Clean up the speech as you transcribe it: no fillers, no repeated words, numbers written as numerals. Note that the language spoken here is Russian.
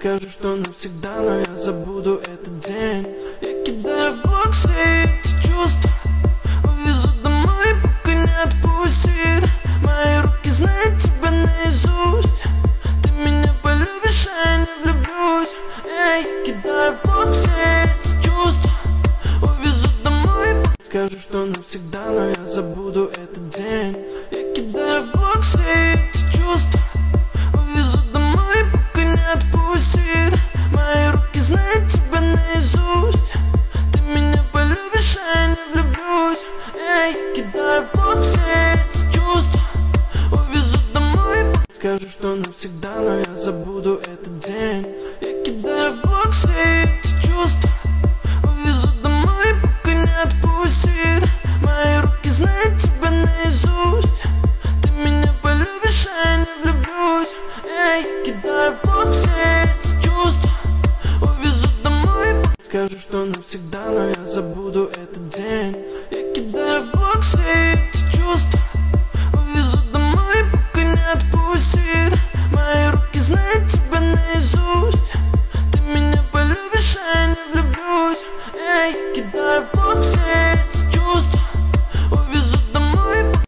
Скажу, что навсегда, но я забуду этот день. Я кидаю в блок все эти чувства, увезу домой, пока не отпустит. Мои руки знают тебя наизусть. Ты меня полюбишь, а я не влюблюсь. Я кидаю в блок все эти чувства, увезу домой. Скажу, что навсегда, но я забуду этот день. Я кидаю в блок все эти чувства, увезу домой, пока не отпустит. Мои руки знают тебя наизусть. Ты меня полюбишь, а я не влюблюсь. Я кидаю в блок все эти чувства, увезу домой. Скажу, что навсегда, но я забуду этот день. Я кидаю в блок все эти чувства, увезу домой, пока не отпустит. Мои руки знают тебя наизусть. Ты меня полюбишь, а я не влюблюсь. Я кидаю в блок все эти чувства, увезу домой. Скажу, что навсегда, но я забуду этот день. Я кидаю в блок все эти чувства, увезу домой, пока не отпустит. Мои руки знают тебя наизусть. Ты меня полюбишь, а я не влюблюсь. Я кидаю в блок.